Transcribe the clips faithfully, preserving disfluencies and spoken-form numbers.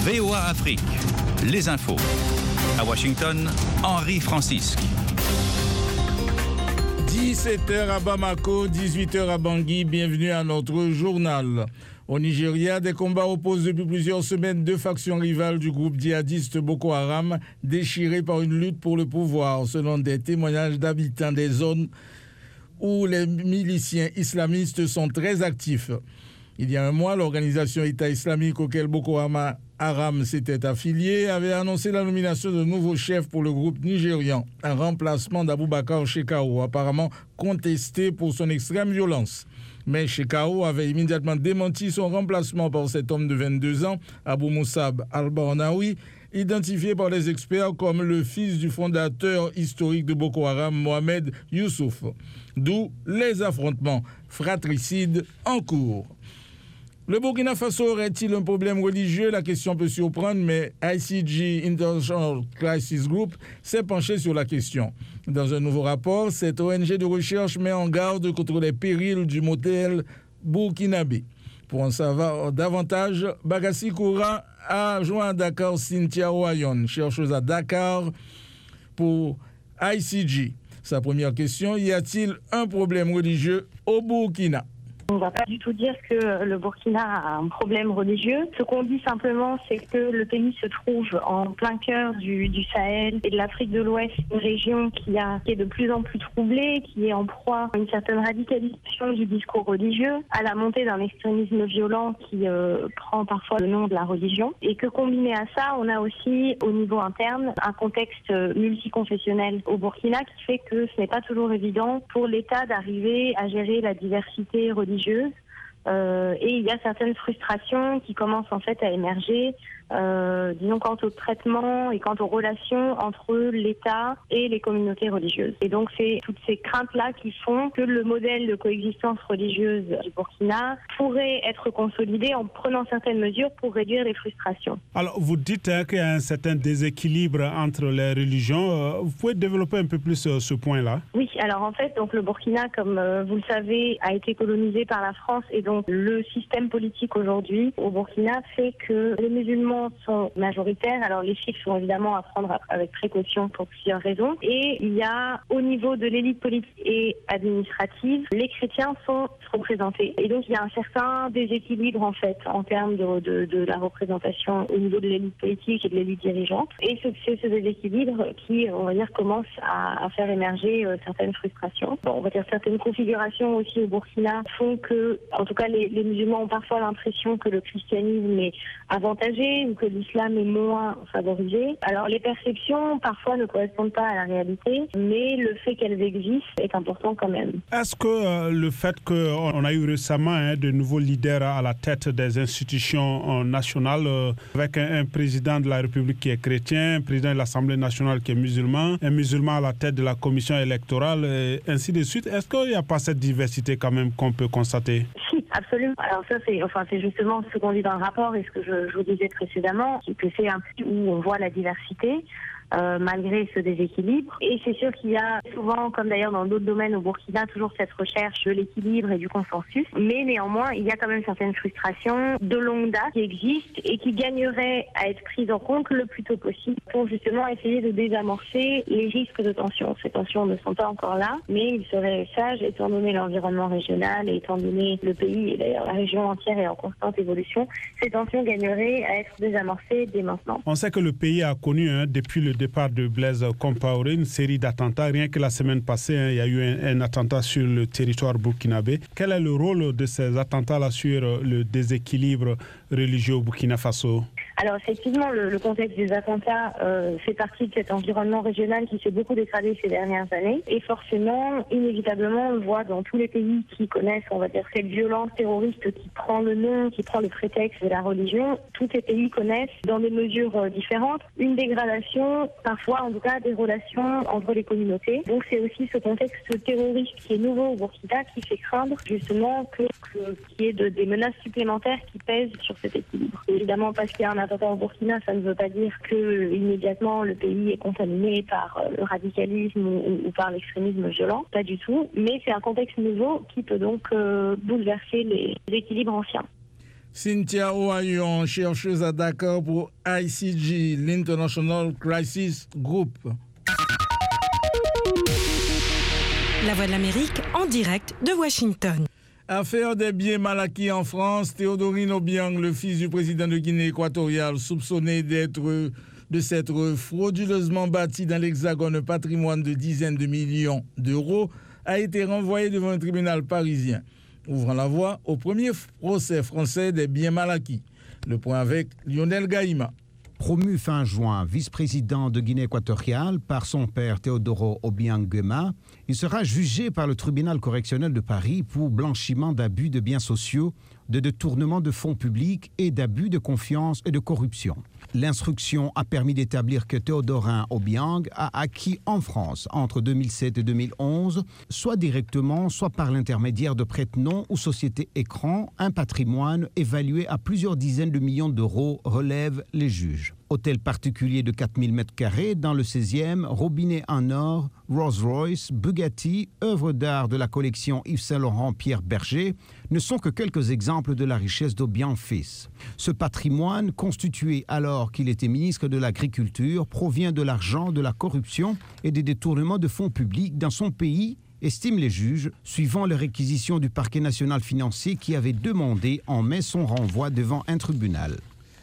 V O A Afrique, les infos. À Washington, Henri Francisque. dix-sept heures à Bamako, dix-huit heures à Bangui. Bienvenue à notre journal. Au Nigeria, des combats opposent depuis plusieurs semaines deux factions rivales du groupe djihadiste Boko Haram, déchirées par une lutte pour le pouvoir, selon des témoignages d'habitants des zones où les miliciens islamistes sont très actifs. Il y a un mois, l'organisation État islamique auquel Boko Haram s'était affilié avait annoncé la nomination de nouveau chef pour le groupe nigérian, un remplacement d'Aboubacar Shekau, apparemment contesté pour son extrême violence. Mais Shekau avait immédiatement démenti son remplacement par cet homme de vingt-deux ans, Abou Moussab al-Barnaoui, identifié par les experts comme le fils du fondateur historique de Boko Haram, Mohamed Youssouf. D'où les affrontements fratricides en cours. Le Burkina Faso aurait-il un problème religieux? La question peut surprendre, mais I C G International Crisis Group s'est penché sur la question. Dans un nouveau rapport, cette O N G de recherche met en garde contre les périls du modèle burkinabé. Pour en savoir davantage, Bagassi Koura a joint à Dakar Cynthia Oyon, chercheuse à Dakar pour I C G. Sa première question, y a-t-il un problème religieux au Burkina? On ne va pas du tout dire que le Burkina a un problème religieux. Ce qu'on dit simplement, c'est que le pays se trouve en plein cœur du, du Sahel et de l'Afrique de l'Ouest, une région qui, a, qui est de plus en plus troublée, qui est en proie à une certaine radicalisation du discours religieux, à la montée d'un extrémisme violent qui euh, prend parfois le nom de la religion. Et que combiné à ça, on a aussi au niveau interne un contexte multiconfessionnel au Burkina qui fait que ce n'est pas toujours évident pour l'État d'arriver à gérer la diversité religieuse. Euh, et il y a certaines frustrations qui commencent en fait à émerger, euh, disons quant au traitement et quant aux relations entre l'État et les communautés religieuses. Et donc c'est toutes ces craintes-là qui font que le modèle de coexistence religieuse du Burkina pourrait être consolidé en prenant certaines mesures pour réduire les frustrations. Alors vous dites hein, qu'il y a un certain déséquilibre entre les religions. Euh, vous pouvez développer un peu plus euh, ce point-là? Oui, alors en fait, donc le Burkina, comme euh, vous le savez, a été colonisé par la France et donc le système politique aujourd'hui au Burkina fait que les musulmans sont majoritaires. Alors les chiffres sont évidemment à prendre avec précaution pour plusieurs raisons. Et il y a au niveau de l'élite politique et administrative, les chrétiens sont représentés. Et donc il y a un certain déséquilibre en fait en termes de, de, de la représentation au niveau de l'élite politique et de l'élite dirigeante. Et c'est ce déséquilibre qui, on va dire, commence à, à faire émerger euh, certaines frustrations. Bon, on va dire certaines configurations aussi au Burkina font que, en tout cas, les, les musulmans ont parfois l'impression que le christianisme est avantagé ou que l'islam est moins favorisé. Alors les perceptions parfois ne correspondent pas à la réalité, mais le fait qu'elles existent est important quand même. Est-ce que euh, le fait qu'on a eu récemment hein, de nouveaux leaders à la tête des institutions euh, nationales, euh, avec un, un président de la République qui est chrétien, un président de l'Assemblée nationale qui est musulman, un musulman à la tête de la commission électorale, et ainsi de suite, est-ce qu'il n'y a pas cette diversité quand même qu'on peut constater? Si, absolument. Alors ça, c'est, enfin, c'est justement ce qu'on dit dans le rapport et ce que je, je vous disais précédemment, que c'est un pays où on voit la diversité. Euh, malgré ce déséquilibre. Et c'est sûr qu'il y a souvent, comme d'ailleurs dans d'autres domaines au Burkina, toujours cette recherche de l'équilibre et du consensus. Mais néanmoins, il y a quand même certaines frustrations de longue date qui existent et qui gagneraient à être prises en compte le plus tôt possible pour justement essayer de désamorcer les risques de tension. Ces tensions ne sont pas encore là, mais il serait sage, étant donné l'environnement régional et étant donné le pays, et d'ailleurs la région entière est en constante évolution, ces tensions gagneraient à être désamorcées dès maintenant. On sait que le pays a connu, hein, depuis le départ de Blaise Compaoré, une série d'attentats. Rien que la semaine passée, hein, il y a eu un, un attentat sur le territoire burkinabé. Quel est le rôle de ces attentats-là sur le déséquilibre religieux au Burkina Faso? Alors effectivement, le, le contexte des attentats euh, fait partie de cet environnement régional qui s'est beaucoup dégradé ces dernières années. Et forcément, inévitablement, on le voit dans tous les pays qui connaissent, on va dire, cette violence terroriste qui prend le nom, qui prend le prétexte de la religion. Tous les pays connaissent, dans des mesures euh, différentes, une dégradation, parfois en tout cas, des relations entre les communautés. Donc c'est aussi ce contexte terroriste qui est nouveau au Burkina qui fait craindre justement que, que qu'il y ait de, des menaces supplémentaires qui pèsent sur cet équilibre. Évidemment, parce qu'il y a un attentat au Burkina, ça ne veut pas dire que immédiatement le pays est contaminé par le radicalisme ou, ou par l'extrémisme violent, pas du tout. Mais c'est un contexte nouveau qui peut donc euh, bouleverser les équilibres anciens. Cynthia Ohayon, chercheuse à Dakar pour I C G, l'International Crisis Group. La Voix de l'Amérique en direct de Washington. Affaire des biens mal acquis en France, Théodorine Obiang, le fils du président de Guinée équatoriale, soupçonné d'être, de s'être frauduleusement bâti dans l'Hexagone un patrimoine de dizaines de millions d'euros, a été renvoyé devant un tribunal parisien, ouvrant la voie au premier procès français des biens mal acquis. Le point avec Lionel Gaïma. Promu fin juin vice-président de Guinée équatoriale par son père Théodoro Obiang Nguema, il sera jugé par le tribunal correctionnel de Paris pour blanchiment d'abus de biens sociaux, de détournement de fonds publics et d'abus de confiance et de corruption. L'instruction a permis d'établir que Théodorin Obiang a acquis en France entre deux mille sept et deux mille onze, soit directement, soit par l'intermédiaire de prête-noms ou sociétés écrans, un patrimoine évalué à plusieurs dizaines de millions d'euros, relèvent les juges. Hôtel particulier de quatre mille mètres carrés dans le seizième, robinet en or, Rolls-Royce, Bugatti, œuvres d'art de la collection Yves Saint-Laurent Pierre Berger ne sont que quelques exemples de la richesse d'Obiang fils. Ce patrimoine, constitué alors qu'il était ministre de l'Agriculture, provient de l'argent, de la corruption et des détournements de fonds publics dans son pays, estiment les juges, suivant les réquisitions du parquet national financier qui avait demandé en mai son renvoi devant un tribunal.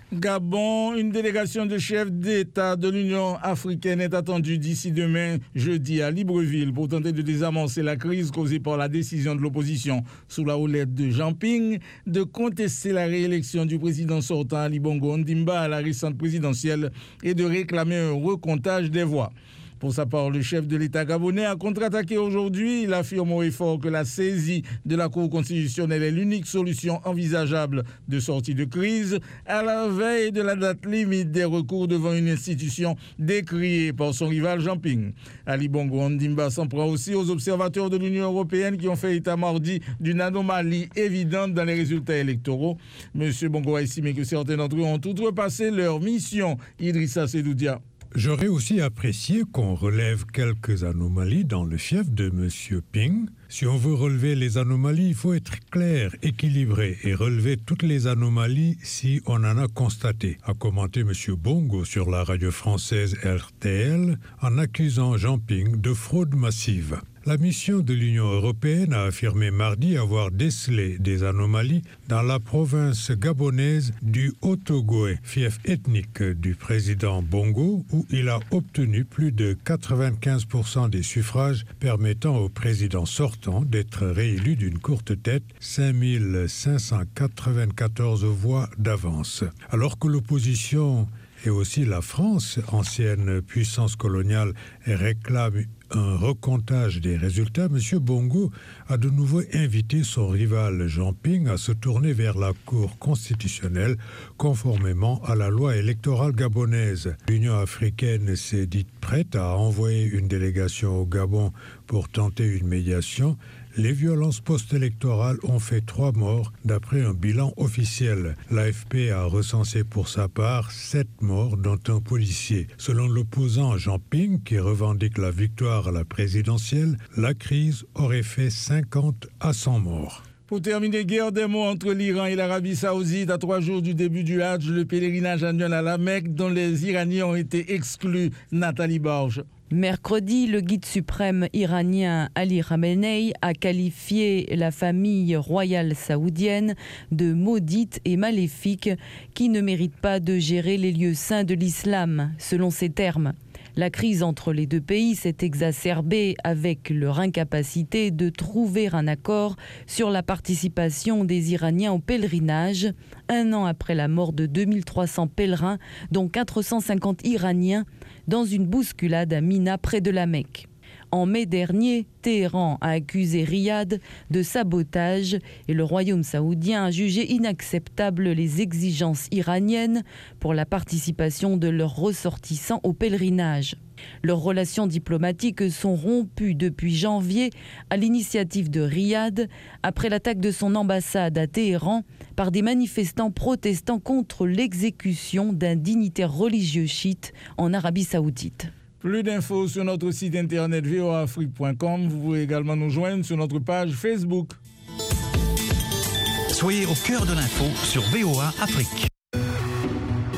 Gabon, une délégation de chefs d'État de l'Union africaine est attendue d'ici demain, jeudi, à Libreville pour tenter de désamorcer la crise causée par la décision de l'opposition sous la houlette de Jean Ping de contester la réélection du président sortant Ali Bongo Ondimba à la récente présidentielle et de réclamer un recomptage des voix. Pour sa part, le chef de l'État gabonais a contre-attaqué aujourd'hui. Il affirme haut et fort que la saisie de la Cour constitutionnelle est l'unique solution envisageable de sortie de crise, à la veille de la date limite des recours devant une institution décriée par son rival Jean Ping. Ali Bongo Ondimba s'en prend aussi aux observateurs de l'Union européenne qui ont fait état mardi d'une anomalie évidente dans les résultats électoraux. Monsieur Bongo a estimé que certains d'entre eux ont outrepassé leur mission. Idrissa Sedoudia. J'aurais aussi apprécié qu'on relève quelques anomalies dans le fief de M. Ping. Si on veut relever les anomalies, il faut être clair, équilibré et relever toutes les anomalies si on en a constaté, a commenté M. Bongo sur la radio française R T L en accusant Jean Ping de fraude massive. La mission de l'Union européenne a affirmé mardi avoir décelé des anomalies dans la province gabonaise du Haut-Ogooué, fief ethnique du président Bongo, où il a obtenu plus de quatre-vingt-quinze pour cent des suffrages permettant au président sortant d'être réélu d'une courte tête, cinq mille cinq cent quatre-vingt-quatorze voix d'avance. Alors que l'opposition et aussi la France, ancienne puissance coloniale, réclame un recomptage des résultats, M. Bongo a de nouveau invité son rival Jean Ping à se tourner vers la Cour constitutionnelle conformément à la loi électorale gabonaise. L'Union africaine s'est dite prête à envoyer une délégation au Gabon pour tenter une médiation. Les violences post-électorales ont fait trois morts d'après un bilan officiel. L'A F P a recensé pour sa part sept morts, dont un policier. Selon l'opposant Jean Ping, qui revendique la victoire à la présidentielle, la crise aurait fait cinquante à cent morts. Pour terminer, guerre des mots entre l'Iran et l'Arabie Saoudite à trois jours du début du Hadj, le pèlerinage annuel à la Mecque dont les Iraniens ont été exclus. Nathalie Barge. Mercredi, le guide suprême iranien Ali Khamenei a qualifié la famille royale saoudienne de maudite et maléfique qui ne mérite pas de gérer les lieux saints de l'islam, selon ses termes. La crise entre les deux pays s'est exacerbée avec leur incapacité de trouver un accord sur la participation des Iraniens au pèlerinage, un an après la mort de deux mille trois cents pèlerins, dont quatre cent cinquante Iraniens, dans une bousculade à Mina près de la Mecque. En mai dernier, Téhéran a accusé Riyad de sabotage et le royaume saoudien a jugé inacceptables les exigences iraniennes pour la participation de leurs ressortissants au pèlerinage. Leurs relations diplomatiques sont rompues depuis janvier à l'initiative de Riyad après l'attaque de son ambassade à Téhéran par des manifestants protestant contre l'exécution d'un dignitaire religieux chiite en Arabie Saoudite. Plus d'infos sur notre site internet v o a afrique point com. Vous pouvez également nous joindre sur notre page Facebook. Soyez au cœur de l'info sur V O A Afrique.